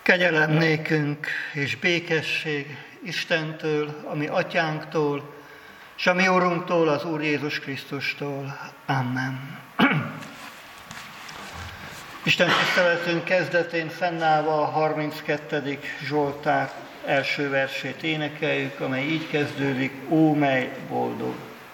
Kegyelem nékünk és békesség Istentől, a mi atyánktól, és a mi Urunktól, az Úr Jézus Krisztustól. Amen. Isten tiszteletünk kezdetén fennállva a 32. Zsoltár első versét énekeljük, amely így kezdődik: Ó, mely boldog!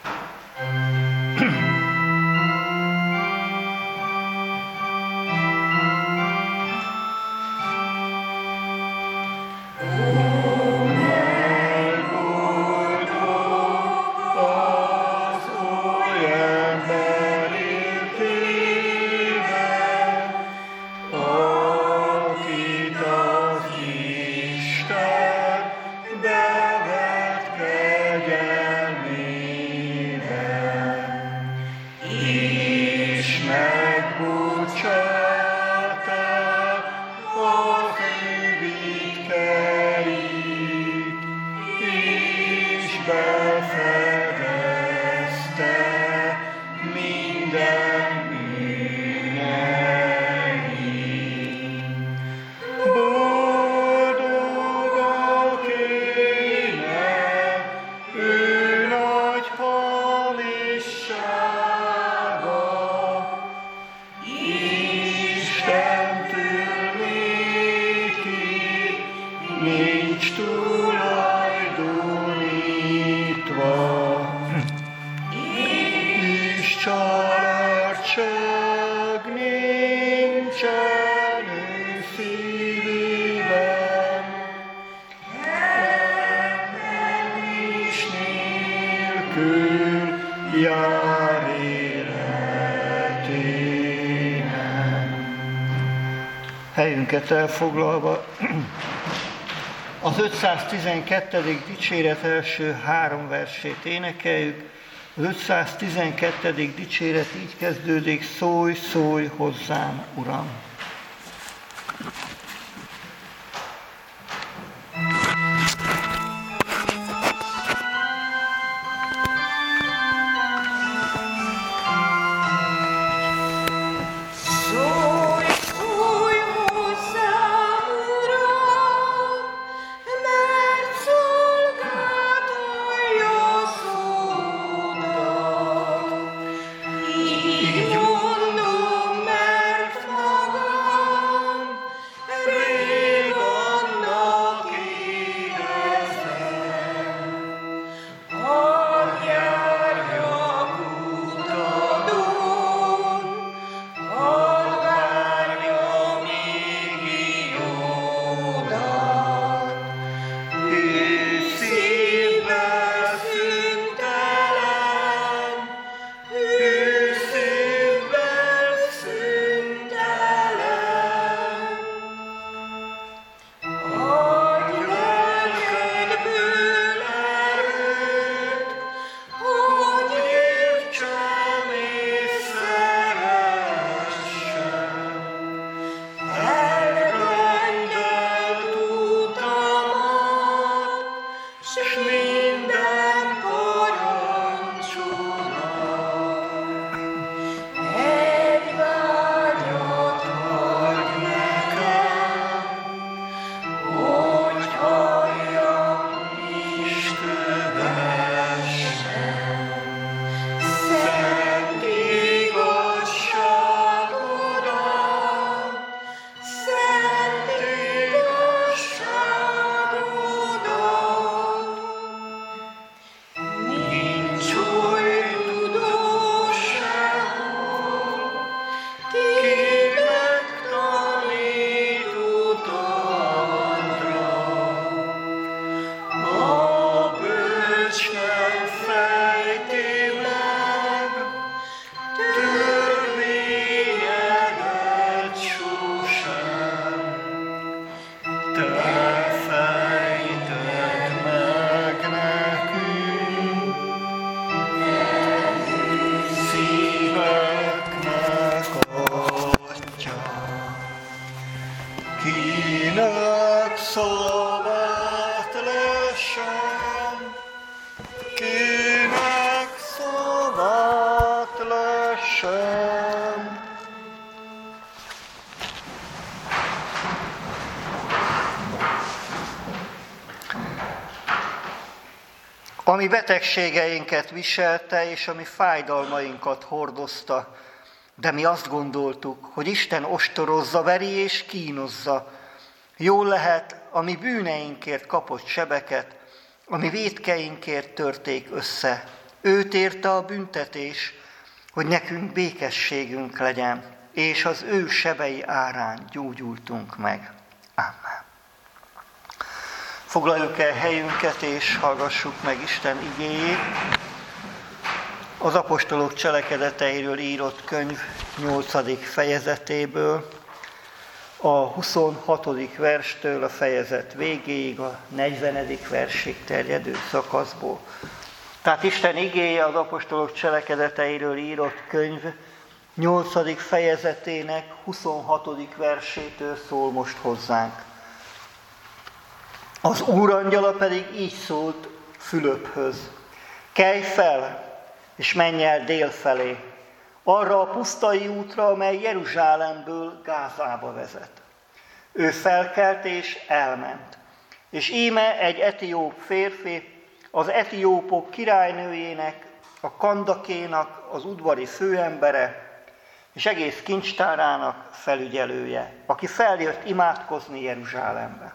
Helyünket elfoglalva, az 512. dicséret első 3 versét énekeljük. Az 512. dicséret így kezdődik: Szólj, szólj hozzám, Uram! Kinek szolgált lessem, kinek szolgált lessem. ami betegségeinket viselte, és ami fájdalmainkat hordozta. De mi azt gondoltuk, hogy Isten ostorozza, veri és kínozza. Jól lehet, ami bűneinkért kapott sebeket, ami vétkeinkért törték össze. Őt érte a büntetés, hogy nekünk békességünk legyen, és az ő sebei árán gyógyultunk meg. Amen. Foglaljuk el helyünket, és hallgassuk meg Isten igéjét. Az apostolok cselekedeteiről írott könyv 8. fejezetéből, a 26. verstől a fejezet végéig, a 40. versig terjedő szakaszból. Tehát Isten igéje az apostolok cselekedeteiről írott könyv 8. fejezetének 26. versétől szól most hozzánk. Az úrangyala pedig így szólt Fülöphöz: kelj fel, és menj el dél felé, arra a pusztai útra, amely Jeruzsálemből Gázába vezet. Ő felkelt és elment, és íme egy etióp férfi, az etiópok királynőjének, a Kandakénak az udvari főembere, és egész kincstárának felügyelője, aki feljött imádkozni Jeruzsálembe.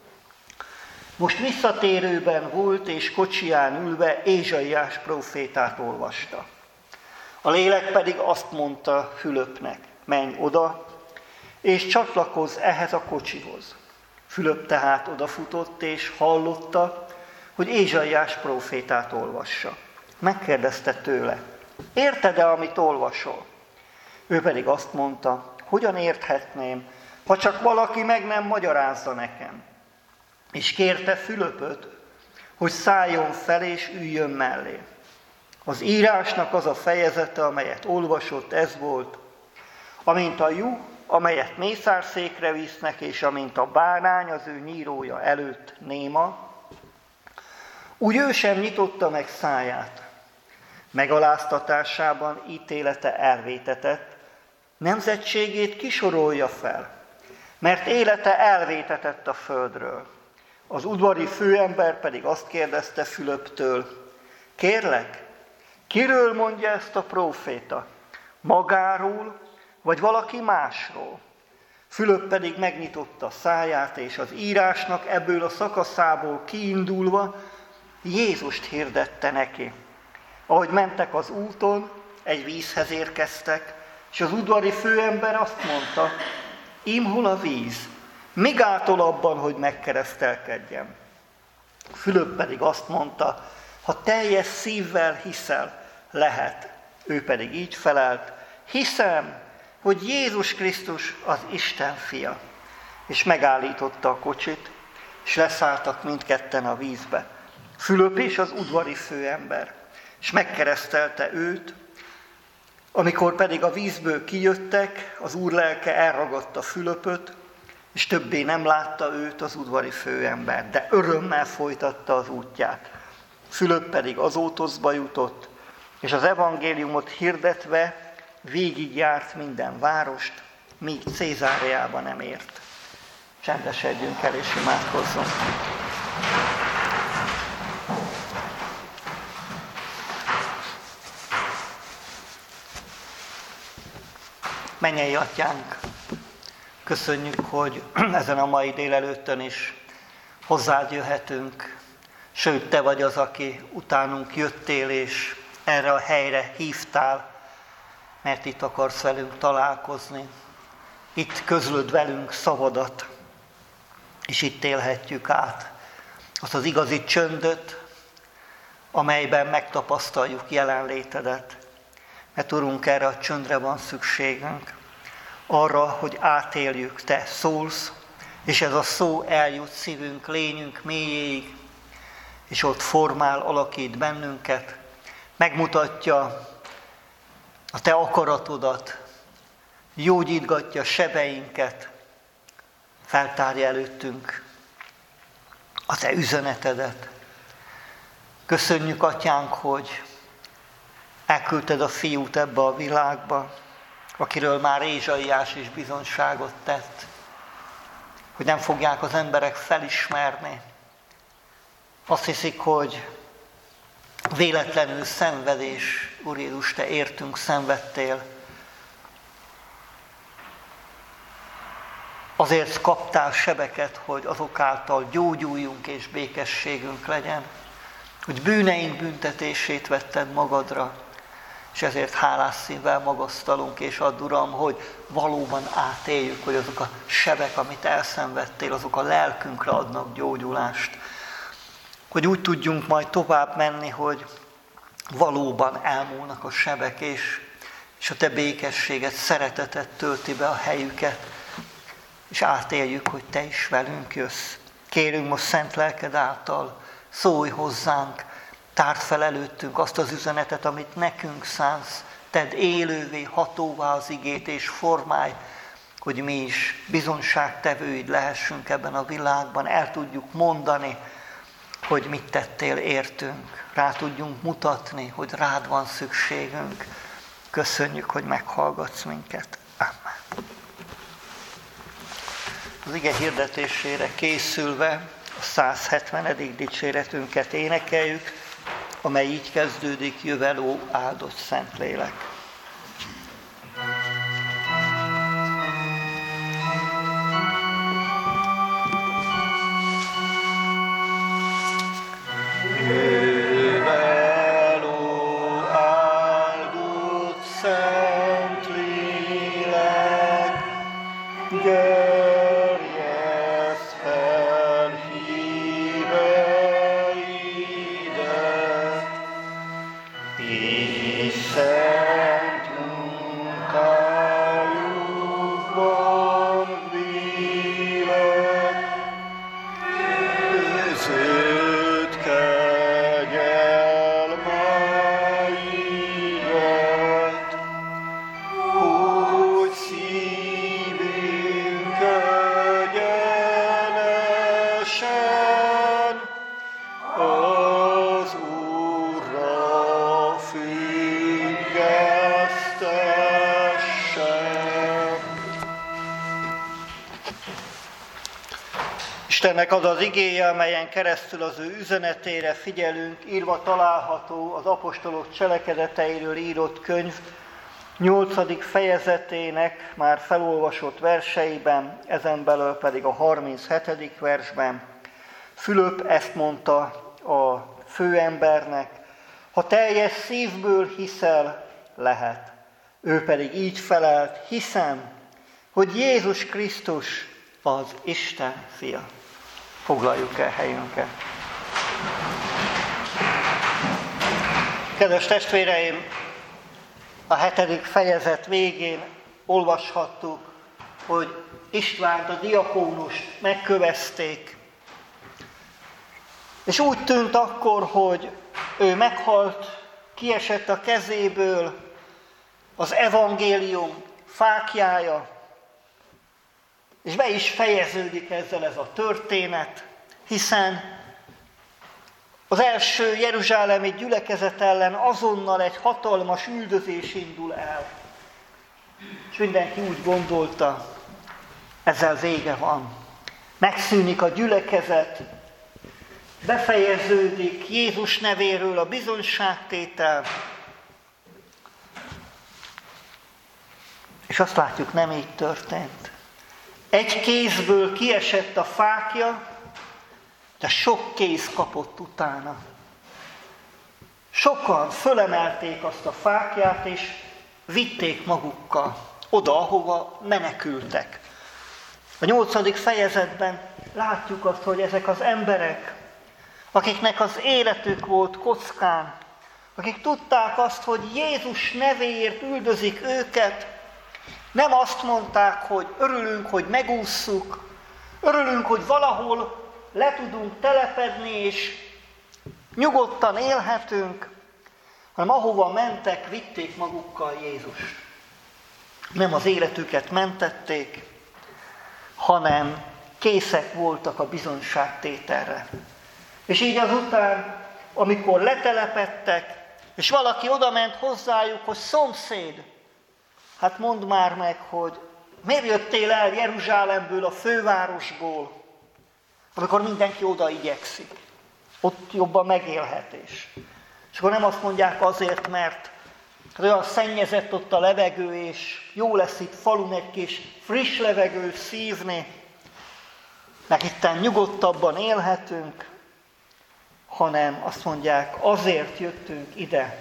Most visszatérőben volt, és kocsiján ülve Ézsaiás prófétát olvasta. A lélek pedig azt mondta Fülöpnek: menj oda, és csatlakozz ehhez a kocsihoz. Fülöp tehát odafutott, és hallotta, hogy Ézsaiás prófétát olvassa. Megkérdezte tőle: érted-e, amit olvasol? Ő pedig azt mondta: hogyan érthetném, ha csak valaki meg nem magyarázza nekem? És kérte Fülöpöt, hogy szálljon fel és üljön mellé. Az írásnak az a fejezete, amelyet olvasott, ez volt: amint a juh, amelyet mészárszékre visznek, és amint a bárány az ő nyírója előtt néma, úgy ő sem nyitotta meg száját. Megaláztatásában ítélete elvétetett, nemzetségét kisorolja fel, mert élete elvétetett a földről. Az udvari főember pedig azt kérdezte Fülöptől: kérlek, kiről mondja ezt a próféta? Magáról, vagy valaki másról? Fülöp pedig megnyitotta száját, és az írásnak ebből a szakaszából kiindulva Jézust hirdette neki. Ahogy mentek az úton, egy vízhez érkeztek, és az udvari főember azt mondta: ím hol a víz? Mi gátol abban, hogy megkeresztelkedjem? Fülöp pedig azt mondta: ha teljes szívvel hiszel, lehet. Ő pedig így felelt: hiszem, hogy Jézus Krisztus az Isten fia. És megállította a kocsit, és leszálltak mindketten a vízbe. Fülöp és az udvari főember, és megkeresztelte őt. Amikor pedig a vízből kijöttek, az Úr lelke elragadta Fülöpöt, és többé nem látta őt az udvari főember, de örömmel folytatta az útját. Fülöp pedig Azótoszba jutott, és az evangéliumot hirdetve végigjárt minden várost, míg Cézáreába nem ért. Csendesedjünk el és imádkozzunk. Mennyei Atyánk, köszönjük, hogy ezen a mai délelőttön is hozzád jöhetünk, sőt, Te vagy az, aki utánunk jöttél, és erre a helyre hívtál, mert itt akarsz velünk találkozni. Itt közlöd velünk szavadat, és itt élhetjük át azt az igazi csöndöt, amelyben megtapasztaljuk jelenlétedet. Mert Urunk, erre a csöndre van szükségünk, arra, hogy átéljük, Te szólsz, és ez a szó eljut szívünk, lényünk mélyéig, és ott formál, alakít bennünket, megmutatja a Te akaratodat, gyógyítgatja sebeinket, feltárja előttünk a Te üzenetedet. Köszönjük, Atyánk, hogy elküldted a Fiút ebbe a világba, akiről már Ézsaiás is bizonyságot tett, hogy nem fogják az emberek felismerni. Azt hiszik, hogy véletlenül szenvedés, Úr Jézus, Te értünk szenvedtél. Azért kaptál sebeket, hogy azok által gyógyuljunk és békességünk legyen. Hogy bűneink büntetését vetted magadra, és ezért hálás szívvel magasztalunk, és add, Uram, hogy valóban átéljük, hogy azok a sebek, amit elszenvedtél, azok a lelkünkre adnak gyógyulást. Hogy úgy tudjunk majd tovább menni, hogy valóban elmúlnak a sebek, és a Te békességet, szeretetet tölti be a helyüket, és átéljük, hogy Te is velünk jössz. Kérünk most szent lelked által, szólj hozzánk, tárd fel előttünk azt az üzenetet, amit nekünk szánsz, tedd élővé, hatóvá az igét, és formálj, hogy mi is bizonságtevőid lehessünk ebben a világban, el tudjuk mondani, hogy mit tettél értünk, rá tudjunk mutatni, hogy rád van szükségünk. Köszönjük, hogy meghallgatsz minket. Amen. Az ige hirdetésére készülve a 170. dicséretünket énekeljük, amely így kezdődik: jövel ó áldott Szentlélek. Jövel ó áldott Szentlélek, gerjeszd fel híveidet, és szent munkájukban véled, között kegyelmeidet, hogy szívünk egyenesen az Úrra függesztessen. Istennek az az igéje, amelyen keresztül az ő üzenetére figyelünk, írva található az apostolok cselekedeteiről írott könyv 8. fejezetének már felolvasott verseiben, ezen belül pedig a 37. versben. Fülöp ezt mondta a főembernek: ha teljes szívből hiszel, lehet. Ő pedig így felelt: hiszem, hogy Jézus Krisztus az Isten fia. Foglaljuk el helyünket. Kedves testvéreim, a 7. fejezet végén olvashattuk, hogy Istvánt, a diakónust megkövezték. És úgy tűnt akkor, hogy ő meghalt, kiesett a kezéből az evangélium fáklyája, és be is fejeződik ezzel ez a történet, hiszen az első jeruzsálemi gyülekezet ellen azonnal egy hatalmas üldözés indul el. És mindenki úgy gondolta, ezzel vége van. Megszűnik a gyülekezet, befejeződik Jézus nevéről a bizonyságtétel, és azt látjuk, nem így történt. Egy kézből kiesett a fákja, de sok kéz kapott utána. Sokan fölemelték azt a fákját, és vitték magukkal oda, ahova menekültek. A 8. fejezetben látjuk azt, hogy ezek az emberek, akiknek az életük volt kockán, akik tudták azt, hogy Jézus nevéért üldözik őket, nem azt mondták, hogy örülünk, hogy megússzuk, örülünk, hogy valahol le tudunk telepedni, és nyugodtan élhetünk, hanem ahova mentek, vitték magukkal Jézust. Nem az életüket mentették, hanem készek voltak a bizonyságtételre. És így azután, amikor letelepedtek, és valaki odament hozzájuk, hogy szomszéd, hát mondd már meg, hogy miért jöttél el Jeruzsálemből, a fővárosból, amikor mindenki oda igyekszik. Ott jobb a megélhetés. És És akkor nem azt mondják azért, mert olyan szennyezett ott a levegő, és jó lesz itt falun egy kis friss levegőt szívni, meg itten nyugodtabban élhetünk, hanem azt mondják, azért jöttünk ide,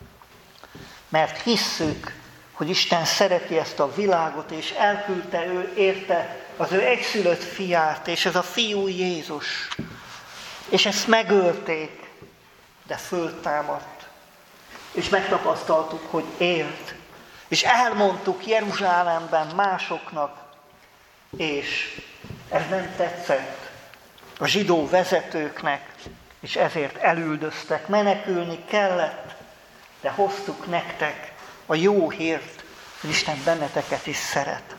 mert hisszük, hogy Isten szereti ezt a világot, és elküldte ő érte az ő egyszülött fiát, és ez a fiú Jézus. És ezt megölték, de föltámadt. És megtapasztaltuk, hogy élt. És elmondtuk Jeruzsálemben másoknak, és ez nem tetszett a zsidó vezetőknek, és ezért elüldöztek. Menekülni kellett, de hoztuk nektek a jó hírt, hogy Isten benneteket is szeret.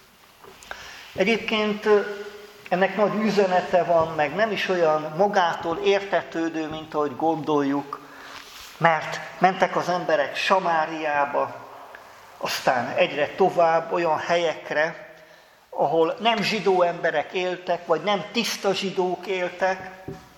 Egyébként ennek nagy üzenete van, meg nem is olyan magától értetődő, mint ahogy gondoljuk, mert mentek az emberek Samáriába, aztán egyre tovább olyan helyekre, ahol nem zsidó emberek éltek, vagy nem tiszta zsidók éltek,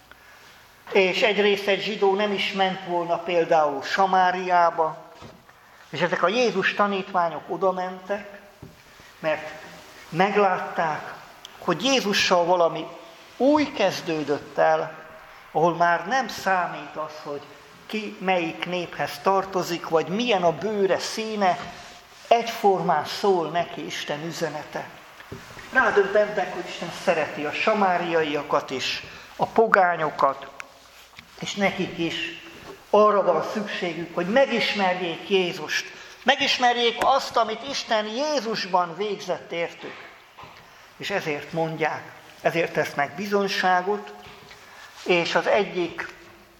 és egyrészt egy zsidó nem is ment volna például Samáriába, és ezek a Jézus tanítványok oda mentek, mert meglátták, hogy Jézussal valami új kezdődött el, ahol már nem számít az, hogy ki melyik néphez tartozik, vagy milyen a bőre színe, egyformán szól neki Isten üzenete. Rádöbbentek, hogy Isten szereti a samáriaiakat is, a pogányokat, és nekik is arra van szükségük, hogy megismerjék Jézust, megismerjék azt, amit Isten Jézusban végzett értük. És ezért mondják, ezért tesznek bizonyságot, és az egyik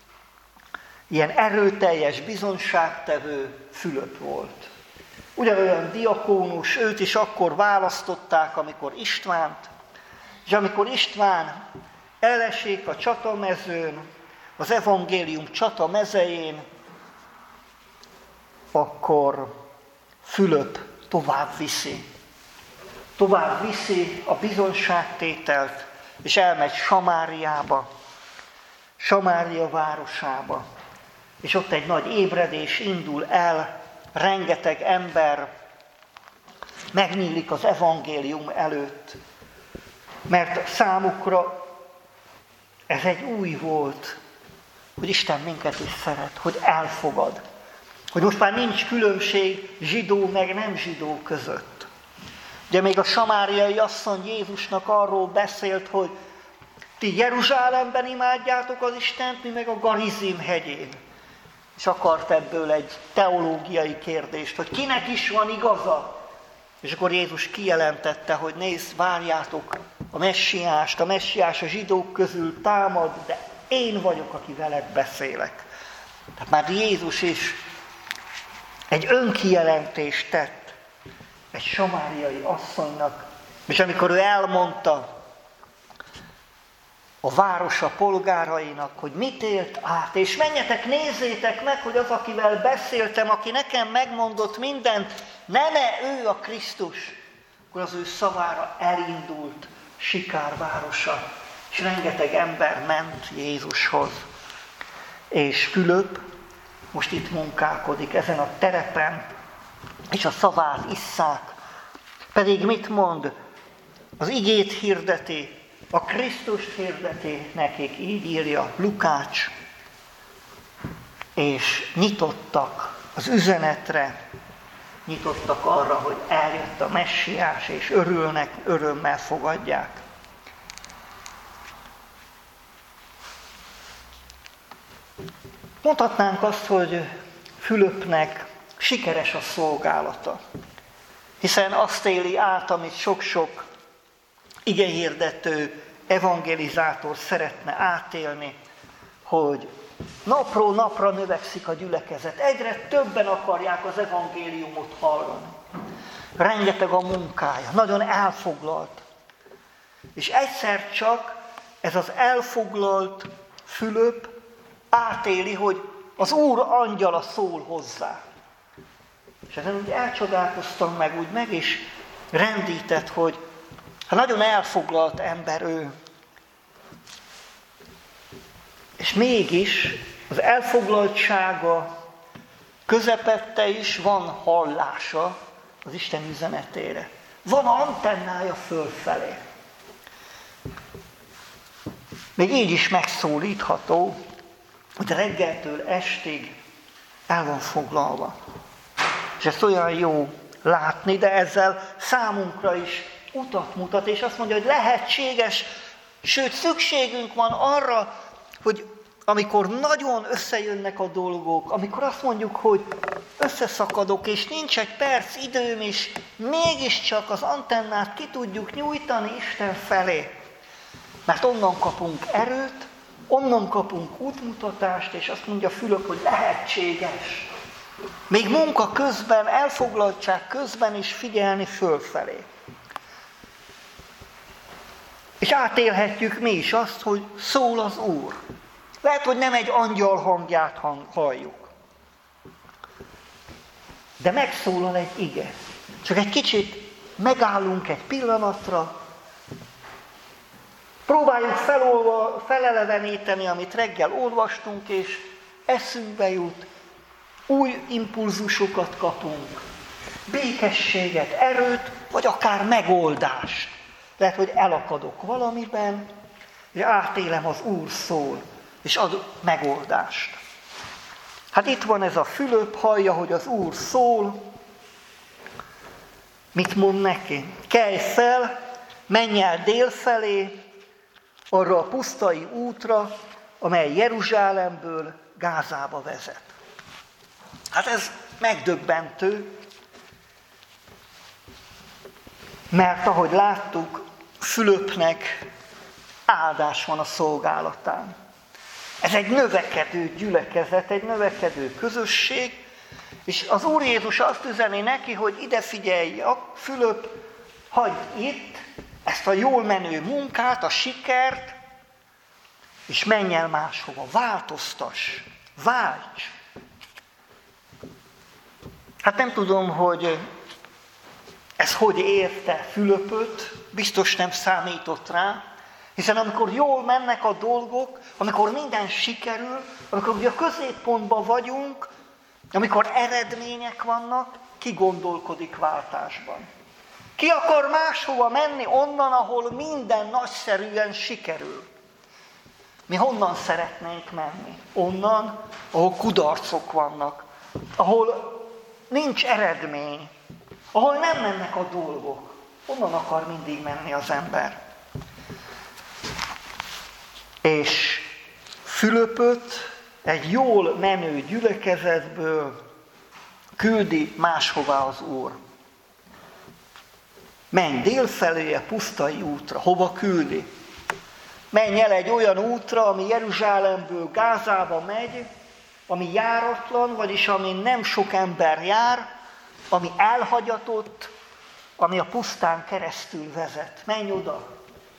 ilyen erőteljes bizonyságtevő Fülöp volt. Ugyanolyan diakónus, őt is akkor választották, amikor Istvánt, és amikor István elesik a csatamezőn, az evangélium csatamezején, akkor Fülöp tovább viszi a bizonyságtételt, és elmegy Samáriába, Samária városába, és ott egy nagy ébredés indul el, rengeteg ember megnyílik az evangélium előtt, mert számukra ez egy új volt, hogy Isten minket is szeret, hogy elfogad, hogy most már nincs különbség zsidó meg nem zsidó között. Ugye még a samáriai asszony Jézusnak arról beszélt, hogy ti Jeruzsálemben imádjátok az Istent, mi meg a Garizim hegyén. És akart ebből egy teológiai kérdést, hogy kinek is van igaza. És akkor Jézus kijelentette, hogy nézd, várjátok a messiást, a messiás a zsidók közül támad, de én vagyok, aki veled beszélek. Tehát már Jézus is egy önkijelentést tett egy samáriai asszonynak, és amikor ő elmondta a városa polgárainak, hogy mit élt át, és menjetek, nézzétek meg, hogy az, akivel beszéltem, aki nekem megmondott mindent, nem-e ő a Krisztus, akkor az ő szavára elindult Sikár városa, és rengeteg ember ment Jézushoz. És Fülöp most itt munkálkodik ezen a terepen, és a szavát isszák. Pedig mit mond? Az igét hirdeti, a Krisztus hirdeti nekik, így írja Lukács, és nyitottak az üzenetre, nyitottak arra, hogy eljött a messiás, és örülnek, örömmel fogadják. Mondhatnánk azt, hogy Fülöpnek sikeres a szolgálata, hiszen azt éli át, amit sok-sok igehirdető, evangelizátor szeretne átélni, hogy napról napra növekszik a gyülekezet. Egyre többen akarják az evangéliumot hallani. Rengeteg a munkája, nagyon elfoglalt. És egyszer csak ez az elfoglalt Fülöp átéli, hogy az Úr angyala szól hozzá. És ezen úgy elcsodálkoztam meg is rendített, hogy nagyon elfoglalt ember ő. És mégis Az elfoglaltsága közepette is van hallása az Isten üzenetére. Van antennája fölfelé. Még így is megszólítható, hogy reggeltől estig el van foglalva. És ezt olyan jó látni, de ezzel számunkra is utat mutat, és azt mondja, hogy lehetséges, sőt szükségünk van arra, hogy amikor nagyon összejönnek a dolgok, amikor azt mondjuk, hogy összeszakadok, és nincs egy perc időm is, mégiscsak az antennát ki tudjuk nyújtani Isten felé. Mert onnan kapunk erőt, onnan kapunk útmutatást, és azt mondja Fülöp, hogy lehetséges. Még munka közben, elfoglaltság közben is figyelni fölfelé. És átélhetjük mi is azt, hogy szól az Úr. Lehet, hogy nem egy angyal hangját halljuk. De megszólal egy ige. Csak egy kicsit megállunk egy pillanatra, próbáljuk feleleveníteni, amit reggel olvastunk, és eszünkbe jut, új impulzusokat kapunk, békességet, erőt, vagy akár megoldást. Lehet, hogy elakadok valamiben, és átélem, az Úr szól, és ad megoldást. Hát itt van ez a Fülöp, hallja, hogy az Úr szól. Mit mond neki? Kelj fel, menj el délfelé, arra a pusztai útra, amely Jeruzsálemből Gázába vezet. Hát ez megdöbbentő, mert ahogy láttuk, Fülöpnek áldás van a szolgálatán. Ez egy növekedő gyülekezet, egy növekedő közösség, és az Úr Jézus azt üzeni neki, hogy ide figyelj, Fülöp, hagyd itt ezt a jól menő munkát, a sikert, és menj el máshova, változtass, válts. Hát nem tudom, hogy ez hogy érte Fülöpöt, biztos nem számított rá, hiszen amikor jól mennek a dolgok, amikor minden sikerül, amikor ugye a középpontban vagyunk, amikor eredmények vannak, ki gondolkodik váltásban? Ki akar máshova menni onnan, ahol minden nagyszerűen sikerül? Mi honnan szeretnénk menni? Onnan, ahol kudarcok vannak, ahol nincs eredmény, ahol nem mennek a dolgok. Onnan akar mindig menni az ember. És Fülöpöt egy jól menő gyülekezetből küldi máshová az Úr. Menj délfelé a pusztai útra. Hova küldi? Menj el egy olyan útra, ami Jeruzsálemből Gázába megy, ami járatlan, vagyis ami nem sok ember jár, ami elhagyatott, ami a pusztán keresztül vezet. Menj oda!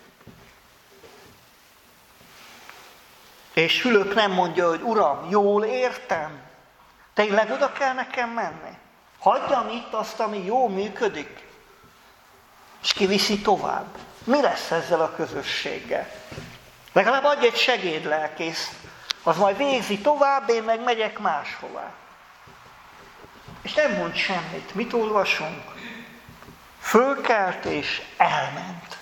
És Fülöp nem mondja, hogy Uram, jól értem? Tényleg oda kell nekem menni? Hagyjam itt azt, ami jól működik? És kiviszi tovább. Mi lesz ezzel a közösséggel? Legalább adj egy segédlelkészt, az majd végzi tovább, én meg megyek máshová. És nem mond semmit. Mit olvasunk? Fölkelt és elment.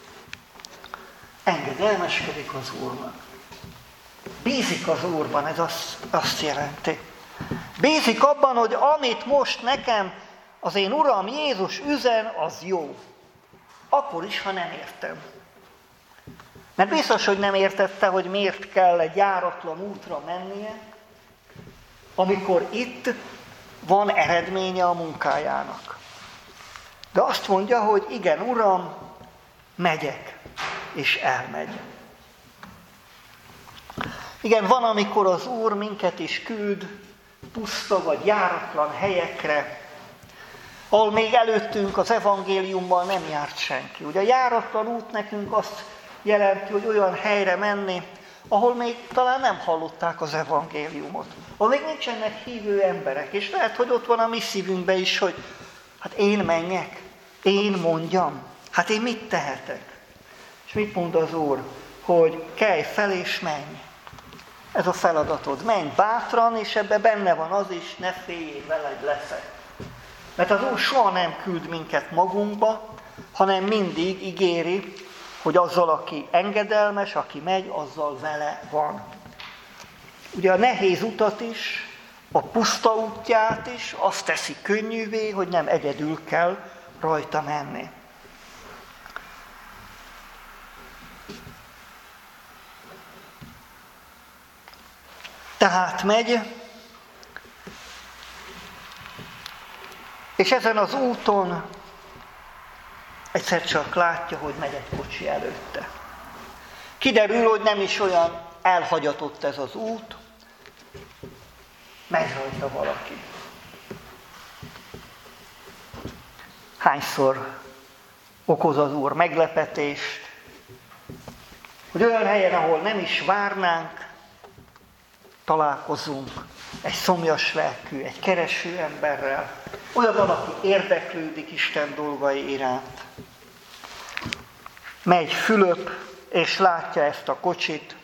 Engedelmeskedik az Úrnak. Bízik az Úrban, ez azt jelenti. Bízik abban, hogy amit most nekem az én Uram Jézus üzen, az jó. Akkor is, ha nem értem. Mert biztos, hogy nem értette, hogy miért kell egy járatlan útra mennie, amikor itt van eredménye a munkájának. De azt mondja, hogy igen, Uram, megyek, és elmegy. Igen, van, amikor az Úr minket is küld puszta vagy járatlan helyekre, ahol még előttünk az evangéliummal nem járt senki. Ugye a járatlan út nekünk azt jelenti, hogy olyan helyre menni, ahol még talán nem hallották az evangéliumot. Ahol még nincsenek hívő emberek. És lehet, hogy ott van a mi szívünkben is, hogy hát én menjek, én mondjam, hát én mit tehetek? És mit mond az Úr? Hogy kelj fel és menj. ez a feladatod. Menj bátran, és ebben benne van az is, ne féljél, veled leszek. Mert az Úr soha nem küld minket magunkba, hanem mindig ígéri, hogy azzal, aki engedelmes, aki megy, azzal vele van. Ugye a nehéz utat is, a puszta útját is azt teszi könnyűvé, hogy nem egyedül kell rajta menni. Tehát megy, és ezen az úton egyszer csak látja, hogy megy egy kocsi előtte. Kiderül, hogy nem is olyan elhagyatott ez az út, megy rajta valaki. Hányszor okoz az Úr meglepetést, hogy olyan helyen, ahol nem is várnánk, találkozunk egy szomjas lelkű, egy kereső emberrel, olyan, aki érdeklődik Isten dolgai iránt. Megy Fülöp, és látja ezt a kocsit,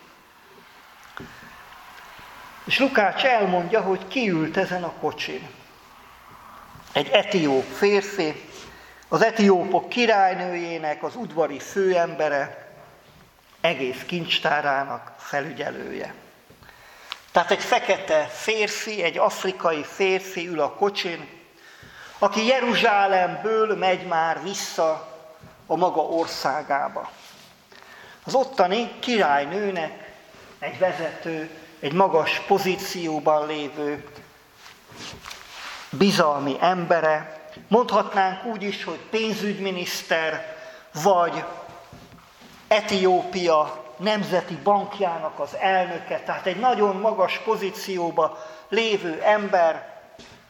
és Lukács elmondja, hogy ki ült ezen a kocsin. Egy etióp férfi, az etiópok királynőjének az udvari főembere, egész kincstárának felügyelője. Tehát egy fekete férfi, egy afrikai férfi ül a kocsin, aki Jeruzsálemből megy már vissza a maga országába. Az ottani királynőnek egy vezető, egy magas pozícióban lévő bizalmi embere, mondhatnánk úgy is, hogy pénzügyminiszter, vagy Etiópia nemzeti bankjának az elnöke, tehát egy nagyon magas pozícióba lévő ember,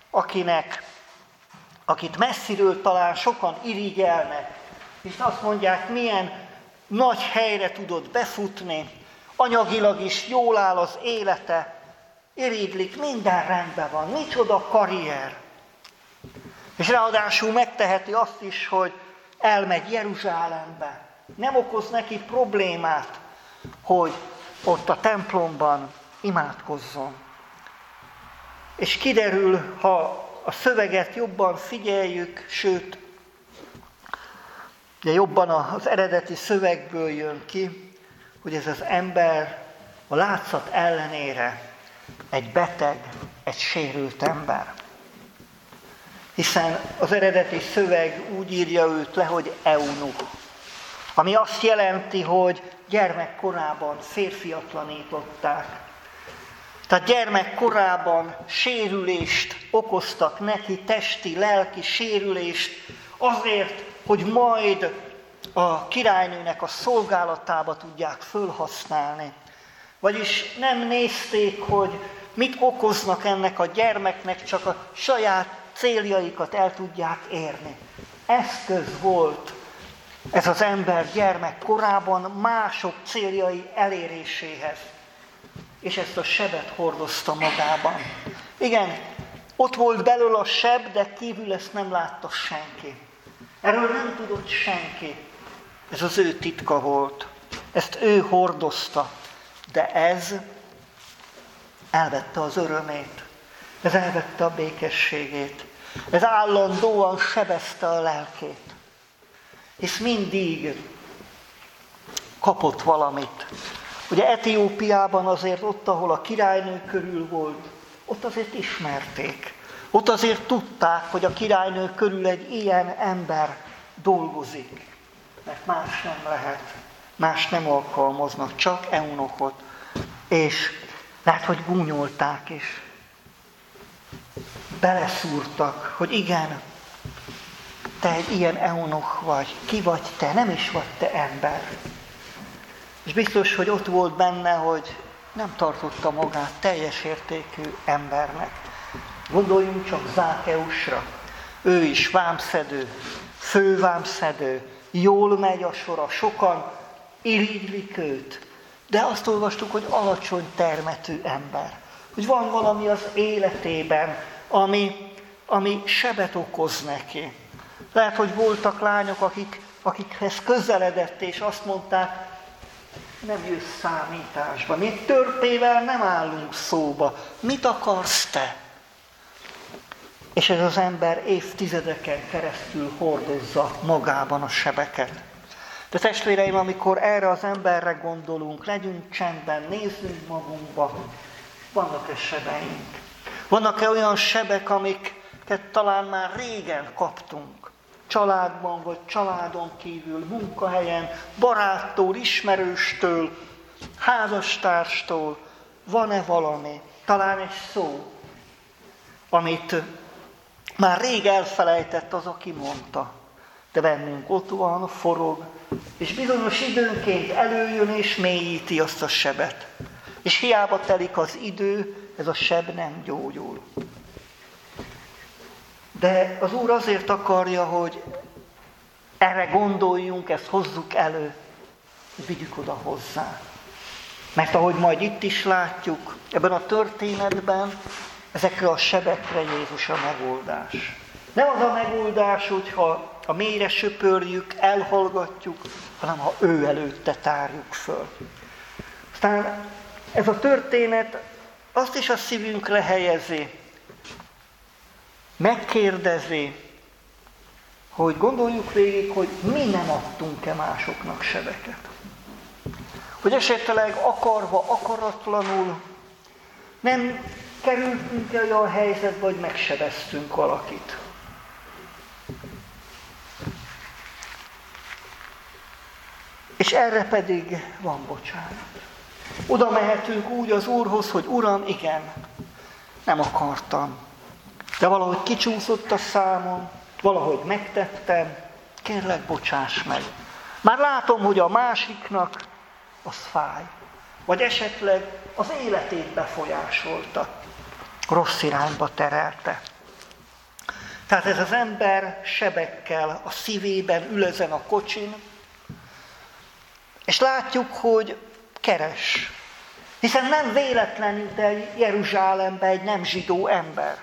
akit messziről talán sokan irigyelnek, és azt mondják, milyen nagy helyre tudott befutni, anyagilag is jól áll az élete, irigylik, minden rendben van, micsoda karrier. És ráadásul megteheti azt is, hogy elmegy Jeruzsálembe. Nem okoz neki problémát, hogy ott a templomban imádkozzon. És kiderül, ha a szöveget jobban figyeljük, sőt, ugye jobban az eredeti szövegből jön ki, hogy ez az ember a látszat ellenére egy beteg, egy sérült ember. Hiszen az eredeti szöveg úgy írja őt le, hogy eunuch, ami azt jelenti, hogy gyermekkorában férfiatlanították. Tehát gyermekkorában sérülést okoztak neki, testi, lelki sérülést, azért, hogy majd a királynőnek a szolgálatába tudják fölhasználni. Vagyis nem nézték, hogy mit okoznak ennek a gyermeknek, csak a saját céljaikat el tudják érni. Eszköz volt ez az ember gyermekkorában mások céljai eléréséhez. És ezt a sebet hordozta magában. Igen, ott volt belül a seb, de kívül ezt nem látta senki. Erről nem tudott senki. Ez az ő titka volt. Ezt ő hordozta. De ez elvette az örömét. Ez elvette a békességét. Ez állandóan sebezte a lelkét. És mindig kapott valamit. Ugye Etiópiában azért ott, ahol a királynő körül volt, ott azért ismerték. Ott azért tudták, hogy a királynő körül egy ilyen ember dolgozik. Mert más nem lehet, más nem alkalmaznak, csak eunuchot. És lehet, hogy gúnyolták is. Beleszúrtak, hogy igen, te egy ilyen eunuch vagy, ki vagy te, nem is vagy te ember. És biztos, hogy ott volt benne, hogy nem tartotta magát teljes értékű embernek. Gondoljunk csak Zákeusra. Ő is vámszedő, fővámszedő, jól megy a sora, sokan irigylik őt. De azt olvastuk, hogy alacsony termetű ember. Hogy van valami az életében, ami sebet okoz neki. Lehet, hogy voltak lányok, akikhez közeledett, és azt mondták, nem jössz számításba, mi egy törpével nem állunk szóba. Mit akarsz te? És ez az ember évtizedeken keresztül hordozza magában a sebeket. De testvéreim, amikor erre az emberre gondolunk, legyünk csendben, nézzünk magunkba, vannak-e sebeink? Vannak-e olyan sebek, amiket talán már régen kaptunk? Családban vagy családon kívül, munkahelyen, baráttól, ismerőstől, házastárstól. Van-e valami? Talán egy szó, amit már rég elfelejtett az, aki mondta. De bennünk ott van, forog, és bizonyos időnként előjön és mélyíti azt a sebet. És hiába telik az idő, ez a seb nem gyógyul. De az Úr azért akarja, hogy erre gondoljunk, ezt hozzuk elő, hogy vigyük oda hozzá. Mert ahogy majd itt is látjuk, ebben a történetben, ezekre a sebekre Jézus a megoldás. Nem az a megoldás, hogyha a mélyre söpörjük, elhallgatjuk, hanem ha ő előtte tárjuk föl. Aztán ez a történet azt is a szívünkre helyezi, megkérdezi, hogy gondoljuk végig, hogy mi nem adtunk-e másoknak sebeket. Hogy esetleg akarva, akaratlanul nem kerültünk-e olyan helyzetbe, hogy megsebeztünk valakit. És erre pedig van bocsánat. Oda mehetünk úgy az Úrhoz, hogy Uram, igen, nem akartam. De valahogy kicsúszott a számon, valahogy megtettem, kérlek, bocsáss meg. Már látom, hogy a másiknak az fáj. Vagy esetleg az életét befolyásolta, rossz irányba terelte. Tehát ez az ember sebekkel a szívében ül ezen a kocsin, és látjuk, hogy keres. Hiszen nem véletlenül de Jeruzsálembe egy nem zsidó ember.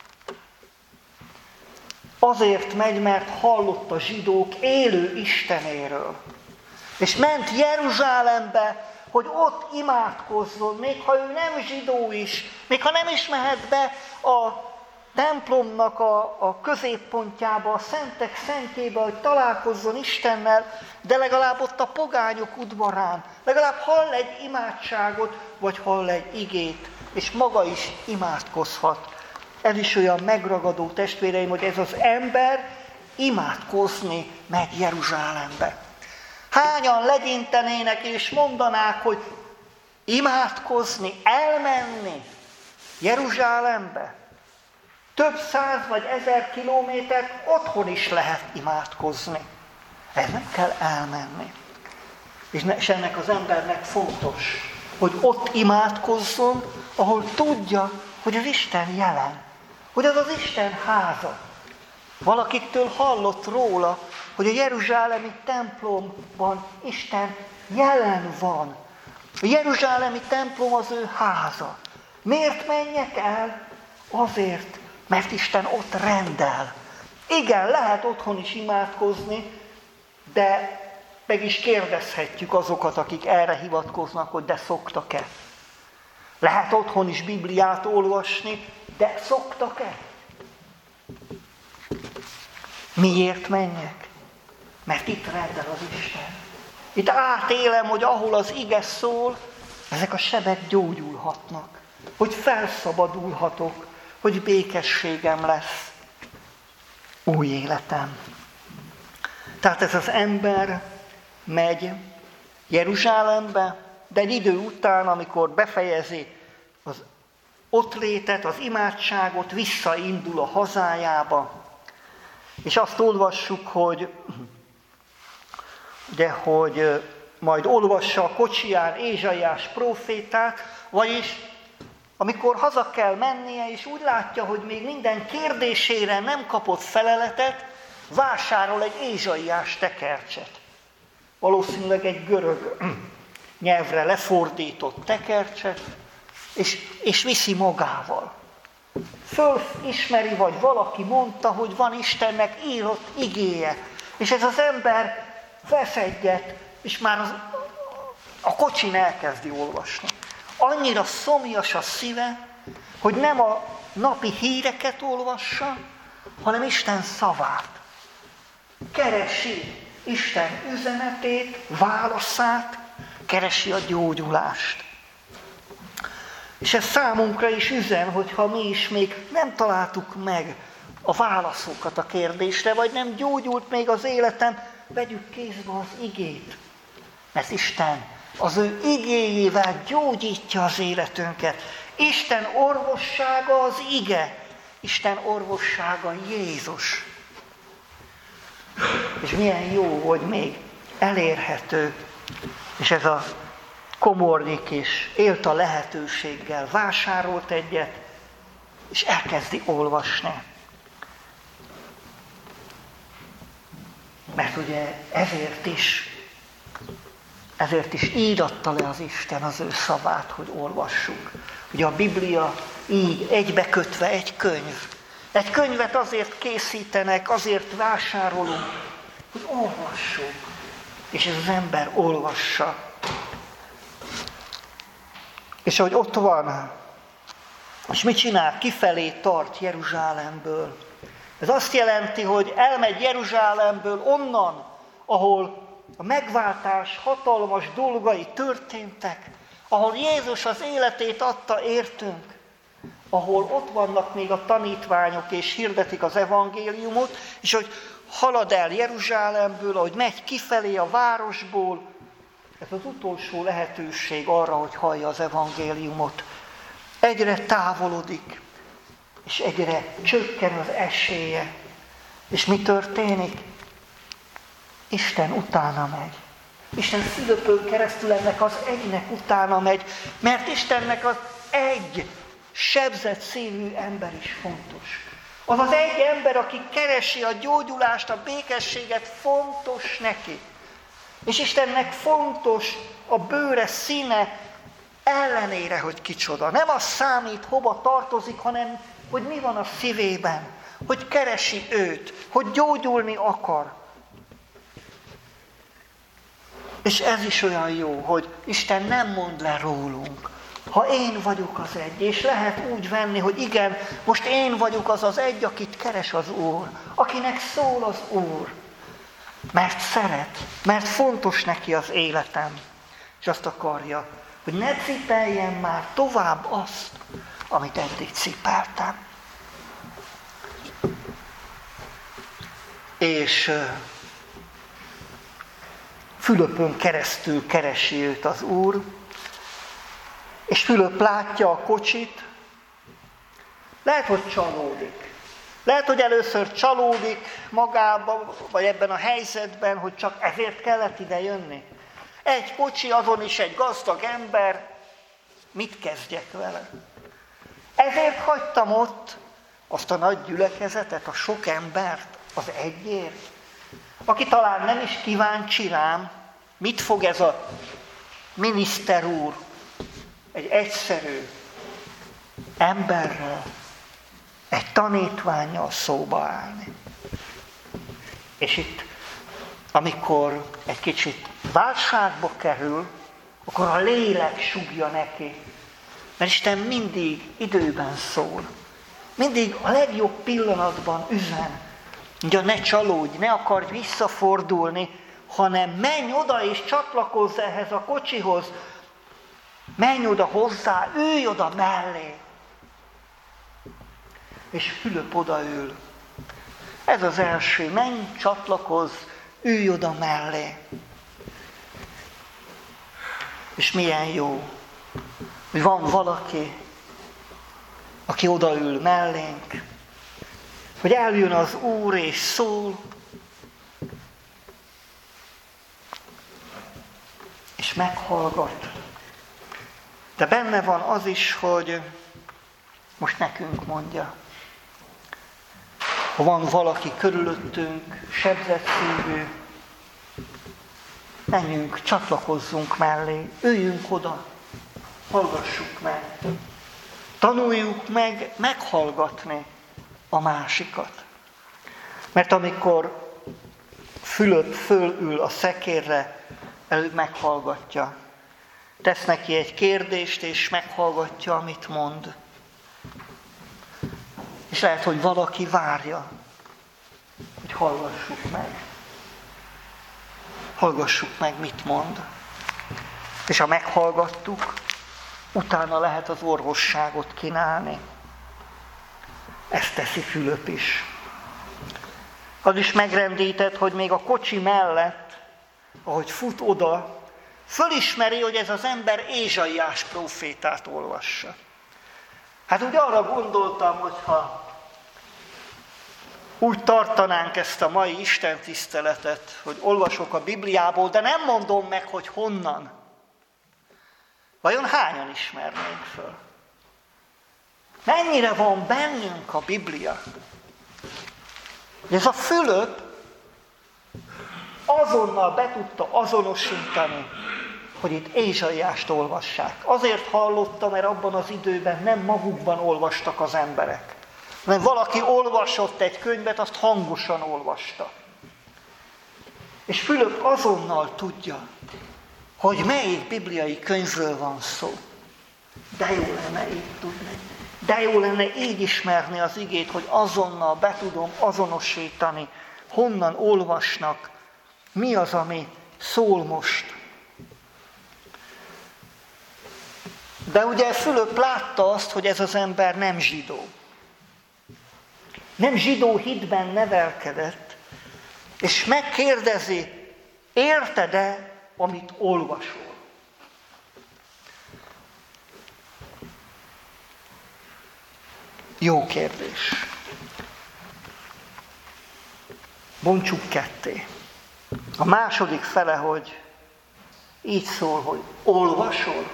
Azért megy, mert hallott a zsidók élő Istenéről. És ment Jeruzsálembe, hogy ott imádkozzon, még ha ő nem zsidó is, még ha nem is mehet be a templomnak a középpontjába, a szentek szentjébe, hogy találkozzon Istennel, de legalább ott a pogányok udvarán, legalább hall egy imádságot, vagy hall egy igét, és maga is imádkozhat. Ez is olyan megragadó, testvéreim, hogy ez az ember imádkozni megy Jeruzsálembe. Hányan legyintenének és mondanák, hogy imádkozni, elmenni Jeruzsálembe? Több 100 vagy 1000 kilométert otthon is lehet imádkozni. Ez nem kell elmenni. És ennek az embernek fontos, hogy ott imádkozzon, ahol tudja, hogy az Isten jelen, hogy az az Isten háza. Valakiktől hallott róla, hogy a jeruzsálemi templomban Isten jelen van. A jeruzsálemi templom az ő háza. Miért menjek el? Azért, mert Isten ott rendel. Igen, lehet otthon is imádkozni, de meg is kérdezhetjük azokat, akik erre hivatkoznak, hogy de szoktak-e. Lehet otthon is Bibliát olvasni, de szoktak-e? Miért menjek? Mert itt rendel az Isten. Itt átélem, hogy ahol az ige szól, ezek a sebek gyógyulhatnak. Hogy felszabadulhatok, hogy békességem lesz. Új életem. Tehát ez az ember megy Jeruzsálembe, de egy idő után, amikor befejezi az ott létet, az imádságot, visszaindul a hazájába. És azt olvassuk, hogy majd olvassa a kocsiján Ézsaiás prófétát, vagyis amikor haza kell mennie, és úgy látja, hogy még minden kérdésére nem kapott feleletet, vásárol egy Ézsaiás tekercset. Valószínűleg egy görög nyelvre lefordított tekercset, és viszi magával. Fölismeri, vagy valaki mondta, hogy van Istennek írott igéje. És ez az ember vesz egyet, és már A kocsin elkezdi olvasni. Annyira szomjas a szíve, hogy nem a napi híreket olvassa, hanem Isten szavát. Keresi Isten üzenetét, válaszát, keresi a gyógyulást. És ez számunkra is üzen, hogyha mi is még nem találtuk meg a válaszokat a kérdésre, vagy nem gyógyult még az életem, vegyük kézbe az igét. Mert Isten az ő igéjével gyógyítja az életünket. Isten orvossága az ige. Isten orvossága Jézus. És milyen jó, hogy még elérhető. És ez a komornyik is élt a lehetőséggel, vásárolt egyet, és elkezdi olvasni. Mert ugye ezért is így adta le az Isten az ő szavát, hogy olvassuk. Ugye a Biblia így egybekötve egy könyv. Egy könyvet azért készítenek, azért vásárolunk, hogy olvassuk. És ez az ember olvassa. És ahogy ott van, és mit csinál? Kifelé tart Jeruzsálemből. Ez azt jelenti, hogy elmegy Jeruzsálemből onnan, ahol a megváltás hatalmas dolgai történtek, ahol Jézus az életét adta értünk, ahol ott vannak még a tanítványok és hirdetik az evangéliumot, és hogy halad el Jeruzsálemből, ahogy megy kifelé a városból, ez az utolsó lehetőség arra, hogy hallja az evangéliumot. Egyre távolodik, és egyre csökken az esélye. És mi történik? Isten utána megy. Isten Fülöpön keresztül ennek az egynek utána megy, mert Istennek az egy sebzett szívű ember is fontos. Az az egy ember, aki keresi a gyógyulást, a békességet, fontos neki. És Istennek fontos a bőre színe ellenére, hogy kicsoda. Nem az számít, hova tartozik, hanem hogy mi van a szívében, hogy keresi őt, hogy gyógyulni akar. És ez is olyan jó, hogy Isten nem mond le rólunk. Ha én vagyok az egy, és lehet úgy venni, hogy igen, most én vagyok az az egy, akit keres az Úr, akinek szól az Úr, mert szeret, mert fontos neki az életem, és azt akarja, hogy ne cipeljen már tovább azt, amit eddig cipeltem. És Fülöpön keresztül keresi őt az Úr, és Fülöp látja a kocsit, lehet, hogy csalódik. Lehet, hogy először csalódik magába, vagy ebben a helyzetben, hogy csak ezért kellett ide jönni. Egy kocsi, azon is egy gazdag ember, mit kezdjek vele? Ezért hagytam ott azt a nagy gyülekezetet, a sok embert az egyért, aki talán nem is kíváncsi rám, mit fog ez a miniszter úr egy egyszerű emberrel, egy tanítvánnyal szóba állni. És itt, amikor egy kicsit válságba kerül, akkor a lélek sugja neki. Mert Isten mindig időben szól. Mindig a legjobb pillanatban üzen. Ugye ne csalódj, ne akarj visszafordulni, hanem menj oda és csatlakozz ehhez a kocsihoz. Menj oda hozzá, ülj oda mellé. És Fülöp odaül. Ez az első, menj, csatlakozz, ülj oda mellé. És milyen jó, hogy van valaki, aki odaül mellénk, hogy eljön az Úr és szól, és meghallgat. De benne van az is, hogy most nekünk mondja. Ha van valaki körülöttünk, sebzett szívű, menjünk, csatlakozzunk mellé, üljünk oda, hallgassuk meg. Tanuljuk meg meghallgatni a másikat. Mert amikor Fülöp fölül a szekérre, előbb meghallgatja, tesz neki egy kérdést, és meghallgatja, amit mond. És lehet, hogy valaki várja, hogy hallgassuk meg. Hallgassuk meg, mit mond. És ha meghallgattuk, utána lehet az orvosságot kínálni. Ezt teszi Fülöp is. Az is megrendített, hogy még a kocsi mellett, ahogy fut oda, fölismeri, hogy ez az ember Ézsaiás prófétát olvassa. Hát úgy arra gondoltam, hogyha úgy tartanánk ezt a mai istentiszteletet, hogy olvasok a Bibliából, de nem mondom meg, hogy honnan. Vajon hányan ismernénk föl? Mennyire van bennünk a Biblia? Ez a Fülöp azonnal be tudta azonosítani, hogy itt Ézsaiást olvassák. Azért hallotta, mert abban az időben nem magukban olvastak az emberek, hanem valaki olvasott egy könyvet, azt hangosan olvasta. És Fülöp azonnal tudja, hogy melyik bibliai könyvről van szó. De jó lenne így tudni. De jó lenne így ismerni az igét, hogy azonnal be tudom azonosítani, honnan olvasnak, mi az, ami szól most. De ugye Fülöp látta azt, hogy ez az ember nem zsidó. Nem zsidó hitben nevelkedett, és megkérdezi, érted-e, amit olvasol? Jó kérdés. Bontsuk ketté. A második fele, hogy így szól, hogy olvasol.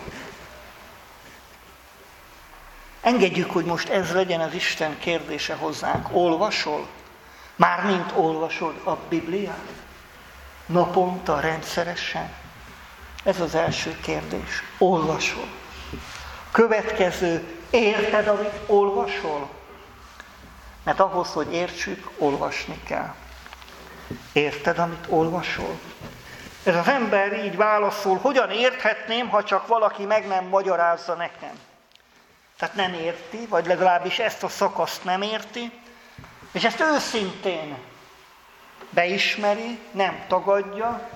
Engedjük, hogy most ez legyen az Isten kérdése hozzánk. Olvasol? Mármint olvasod a Bibliát? Naponta, rendszeresen? Ez az első kérdés. Olvasol. Következő, érted, amit olvasol? Mert ahhoz, hogy értsük, olvasni kell. Érted, amit olvasol? Ez az ember így válaszol, hogyan érthetném, ha csak valaki meg nem magyarázza nekem? Tehát nem érti, vagy legalábbis ezt a szakaszt nem érti, és ezt őszintén beismeri, nem tagadja,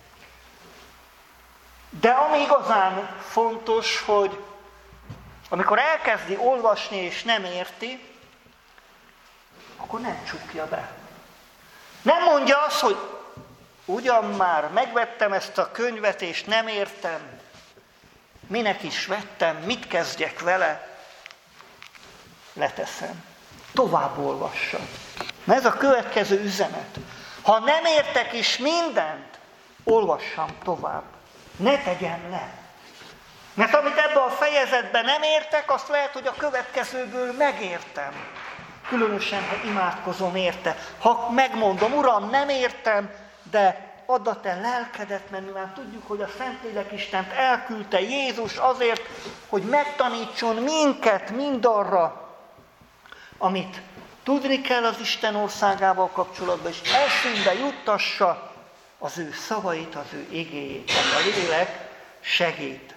de ami igazán fontos, hogy amikor elkezdi olvasni és nem érti, akkor nem csukja be. Nem mondja azt, hogy ugyan már megvettem ezt a könyvet és nem értem, minek is vettem, mit kezdjek vele, leteszem. Tovább olvassa. Na ez a következő üzenet. Ha nem értek is mindent, olvassam tovább. Ne tegyen le. Mert amit ebben a fejezetben nem értek, azt lehet, hogy a következőből megértem. Különösen, ha imádkozom érte. Ha megmondom, Uram, nem értem, de add a te lelkedet, mert mi már tudjuk, hogy a Szentlélek Istent elküldte Jézus azért, hogy megtanítson minket mindarra, amit tudni kell az Isten országával kapcsolatban, és eszünkbe juttassa az ő szavait, az ő igéjét. Tehát a lélek segít.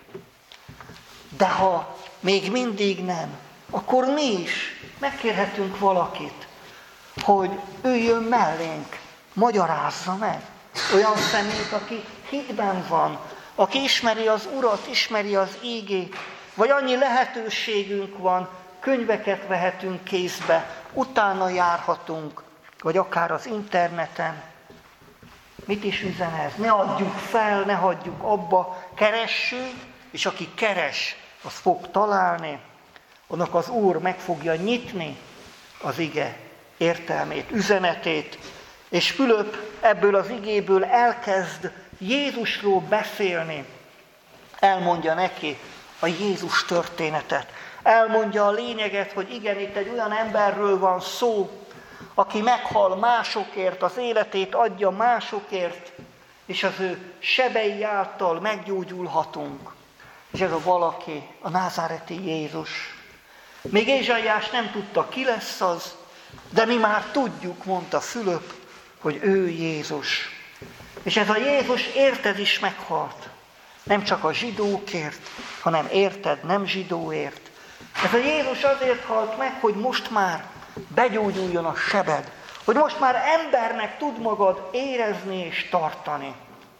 De ha még mindig nem, akkor mi is megkérhetünk valakit, hogy üljön mellénk, magyarázza meg. Olyan személyt, aki hitben van, aki ismeri az Urat, ismeri az ígét, vagy annyi lehetőségünk van, könyveket vehetünk kézbe, utána járhatunk, vagy akár az interneten. Mit is üzen ez? Ne adjuk fel, ne hagyjuk abba, keressünk, és aki keres, az fog találni, annak az Úr meg fogja nyitni az ige értelmét, üzenetét, és Fülöp ebből az igéből elkezd Jézusról beszélni. Elmondja neki a Jézus történetet. Elmondja a lényeget, hogy igen, itt egy olyan emberről van szó, aki meghal másokért, az életét adja másokért, és az ő sebei által meggyógyulhatunk. És ez a valaki, a názáreti Jézus. Még Ézsaiás nem tudta, ki lesz az, de mi már tudjuk, mondta Fülöp, hogy ő Jézus. És ez a Jézus érted is meghalt. Nem csak a zsidókért, hanem érted, nem zsidóért. Ez a Jézus azért halt meg, hogy most már begyógyuljon a sebed, hogy most már embernek tud magad érezni és tartani,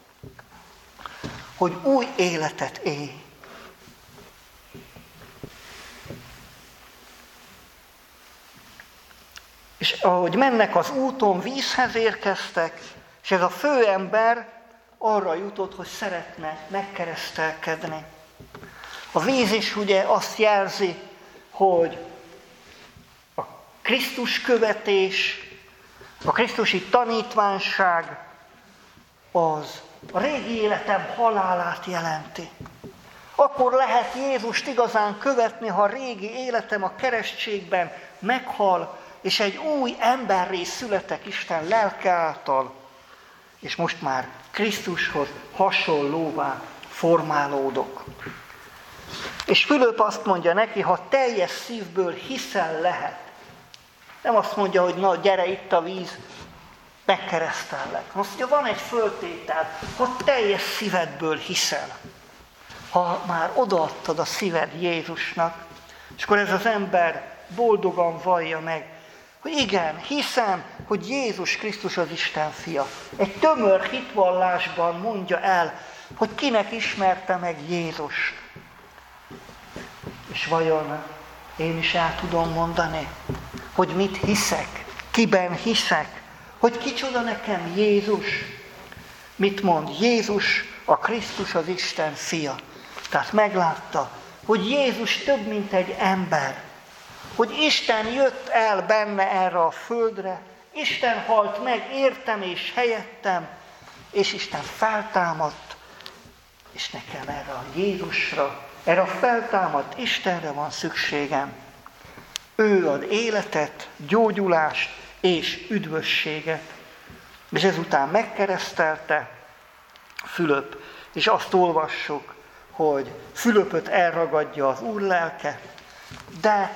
hogy új életet élj. És ahogy mennek az úton, vízhez érkeztek, és ez a főember arra jutott, hogy szeretne megkeresztelkedni. A víz is ugye azt jelzi, hogy a Krisztus követés, a krisztusi tanítványság az a régi életem halálát jelenti. Akkor lehet Jézust igazán követni, ha a régi életem a keresztségben meghal, és egy új emberré születek Isten lelke által, és most már Krisztushoz hasonlóvá formálódok. És Fülöp azt mondja neki, ha teljes szívből hiszel, lehet. Nem azt mondja, hogy na gyere itt a víz, megkeresztellek. Azt mondja, van egy föltétel, ha teljes szívedből hiszel. Ha már odaadtad a szíved Jézusnak, és akkor ez az ember boldogan vallja meg, hogy igen, hiszem, hogy Jézus Krisztus az Isten fia. Egy tömör hitvallásban mondja el, hogy kinek ismerte meg Jézust. És vajon én is el tudom mondani, hogy mit hiszek, kiben hiszek, hogy kicsoda nekem Jézus. Mit mond? Jézus a Krisztus az Isten fia. Tehát meglátta, hogy Jézus több, mint egy ember. Hogy Isten jött el benne erre a földre, Isten halt meg értem és helyettem, és Isten feltámadt, és nekem erre a Jézusra, erre a feltámadt Istenre van szükségem. Ő ad életet, gyógyulást és üdvösséget. És ezután megkeresztelte Fülöp, és azt olvassuk, hogy Fülöpöt elragadja az Úr lelke, de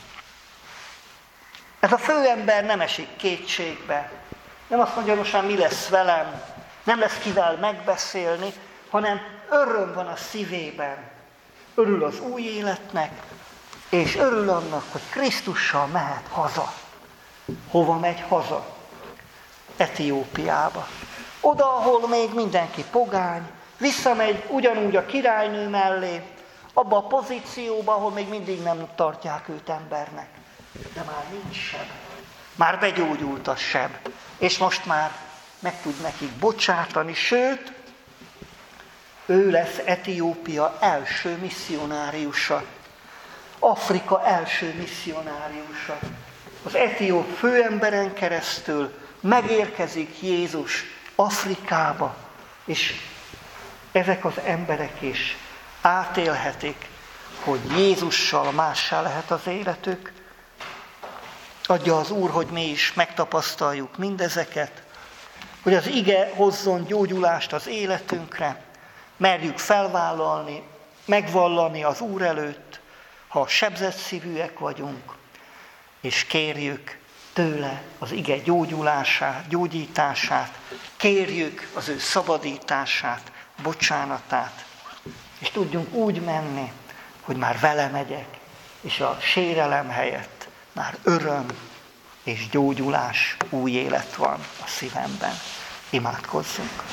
ez a főember nem esik kétségbe. Nem azt mondja, most már mi lesz velem, nem lesz kivel megbeszélni, hanem öröm van a szívében. Örül az új életnek, és örül annak, hogy Krisztussal mehet haza. Hova megy haza? Etiópiába. Oda, ahol még mindenki pogány, visszamegy ugyanúgy a királynő mellé, abba a pozícióba, ahol még mindig nem tartják őt embernek. De már nincs seb. Már begyógyult a seb. És most már meg tud nekik bocsátani, sőt, ő lesz Etiópia első misszionáriusa. Afrika első misszionáriusa. Az etióp főemberen keresztül megérkezik Jézus Afrikába, és ezek az emberek is átélhetik, hogy Jézussal mássá lehet az életük. Adja az Úr, hogy mi is megtapasztaljuk mindezeket, hogy az ige hozzon gyógyulást az életünkre, merjük felvállalni, megvallani az Úr előtt, ha sebzett szívűek vagyunk, és kérjük tőle az ige gyógyulását, gyógyítását, kérjük az ő szabadítását, bocsánatát, és tudjunk úgy menni, hogy már vele megyek, és a sérelem helyett már öröm és gyógyulás, új élet van a szívemben. Imádkozzunk!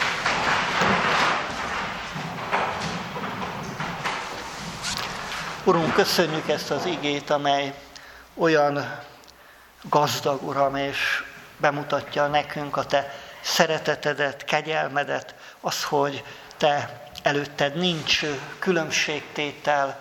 Urunk, köszönjük ezt az igét, amely olyan gazdag, Uram, és bemutatja nekünk a Te szeretetedet, kegyelmedet, az, hogy Te előtted nincs különbségtétel,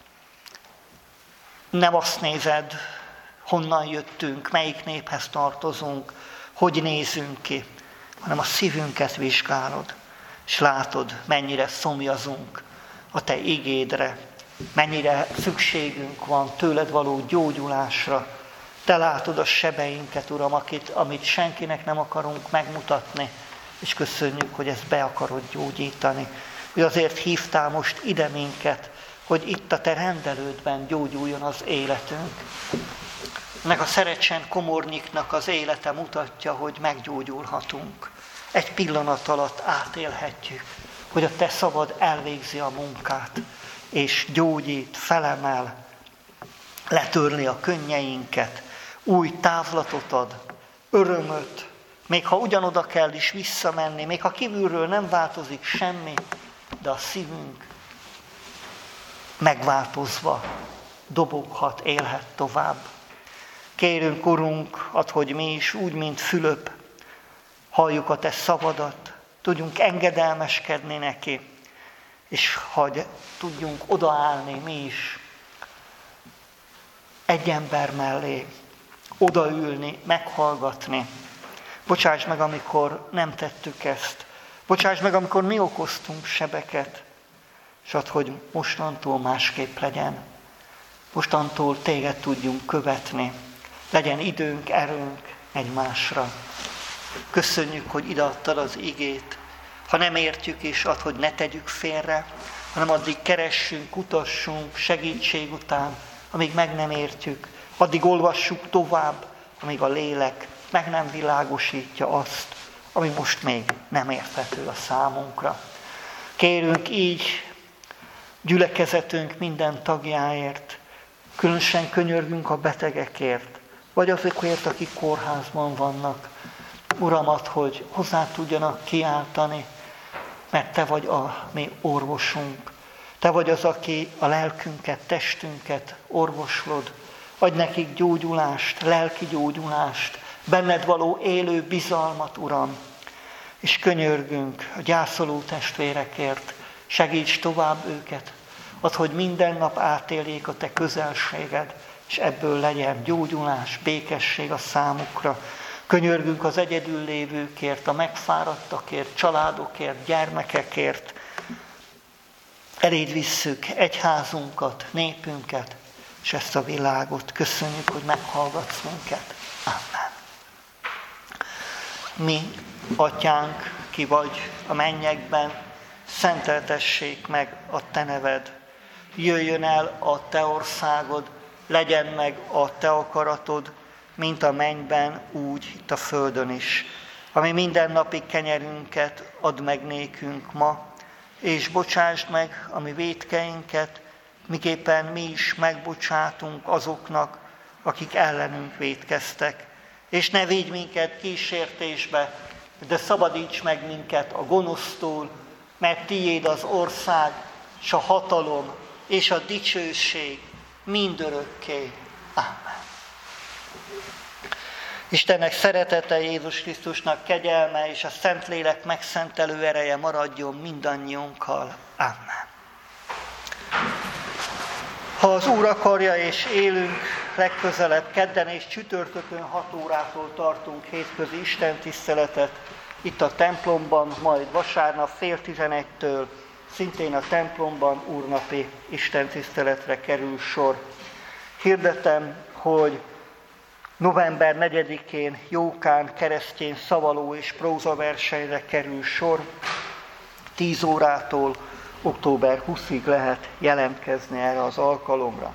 nem azt nézed, honnan jöttünk, melyik néphez tartozunk, hogy nézünk ki, hanem a szívünket vizsgálod, és látod, mennyire szomjazunk a Te igédre, mennyire szükségünk van tőled való gyógyulásra. Te látod a sebeinket, Uram, amit senkinek nem akarunk megmutatni, és köszönjük, hogy ezt be akarod gyógyítani. Hogy azért hívtál most ide minket, hogy itt a Te rendelődben gyógyuljon az életünk. Ennek a Szerecsen komornyiknak az élete mutatja, hogy meggyógyulhatunk. Egy pillanat alatt átélhetjük hogy a te szavad elvégzi a munkát, és gyógyít, felemel, letörli a könnyeinket, új távlatot ad, örömöt, még ha ugyanoda kell is visszamenni, még ha kívülről nem változik semmi, de a szívünk megváltozva doboghat, élhet tovább. Kérünk, Urunk, add, hogy mi is úgy, mint Fülöp, halljuk a te szavadat, tudjunk engedelmeskedni neki, és hogy tudjunk odaállni mi is egy ember mellé, odaülni, meghallgatni. Bocsáss meg, amikor nem tettük ezt. Bocsáss meg, amikor mi okoztunk sebeket, és add, hogy mostantól másképp legyen. Mostantól téged tudjunk követni. Legyen időnk, erőnk egymásra. Köszönjük, hogy ideadtad az igét. Ha nem értjük is, add, hogy ne tegyük félre, hanem addig keressünk, kutassunk segítség után, amíg meg nem értjük. Addig olvassuk tovább, amíg a lélek meg nem világosítja azt, ami most még nem érthető a számunkra. Kérünk így gyülekezetünk minden tagjáért, különösen könyörgünk a betegekért, vagy azokért, akik kórházban vannak. Uram, add, hogy hozzá tudjanak kiáltani, mert te vagy a mi orvosunk. Te vagy az, aki a lelkünket, testünket orvoslod. Adj nekik gyógyulást, lelki gyógyulást, benned való élő bizalmat, Uram. És könyörgünk a gyászoló testvérekért, segíts tovább őket. Add, hogy minden nap átéljék a te közelséged, és ebből legyen gyógyulás, békesség a számukra. Könyörgünk az egyedül lévőkért, a megfáradtakért, családokért, gyermekekért. Eléd visszük egyházunkat, népünket, és ezt a világot. Köszönjük, hogy meghallgatsz minket. Amen. Mi, Atyánk, ki vagy a mennyekben, szenteltessék meg a te neved. Jöjjön el a te országod, legyen meg a te akaratod, mint a mennyben, úgy itt a földön is. Ami mindennapi kenyerünket add meg nékünk ma, és bocsásd meg a mi vétkeinket, miképpen mi is megbocsátunk azoknak, akik ellenünk vétkeztek. És ne védj minket kísértésbe, de szabadíts meg minket a gonosztól, mert tiéd az ország, és a hatalom, és a dicsőség mindörökké. Amen. Istennek szeretete, Jézus Krisztusnak kegyelme, és a Szentlélek megszentelő ereje maradjon mindannyiunkkal. Amen. Ha az Úr akarja és élünk, legközelebb kedden és csütörtökön 6 órától tartunk hétközi istentiszteletet itt a templomban, majd vasárnap fél 11-től szintén a templomban úrnapi istentiszteletre kerül sor. Hirdetem, hogy november 4-én Jókán keresztény szavaló és prózaversenyre kerül sor. 10 órától október 20-ig lehet jelentkezni erre az alkalomra.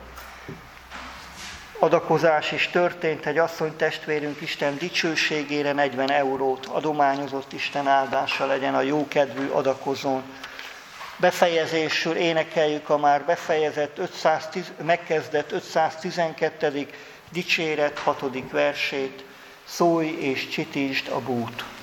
Adakozás is történt, egy asszonytestvérünk Isten dicsőségére 40 eurót adományozott, Isten áldása legyen a jókedvű adakozón. Befejezésül énekeljük a már befejezett megkezdett 512. dicséret 6. versét, szólj és csitítsd a bút.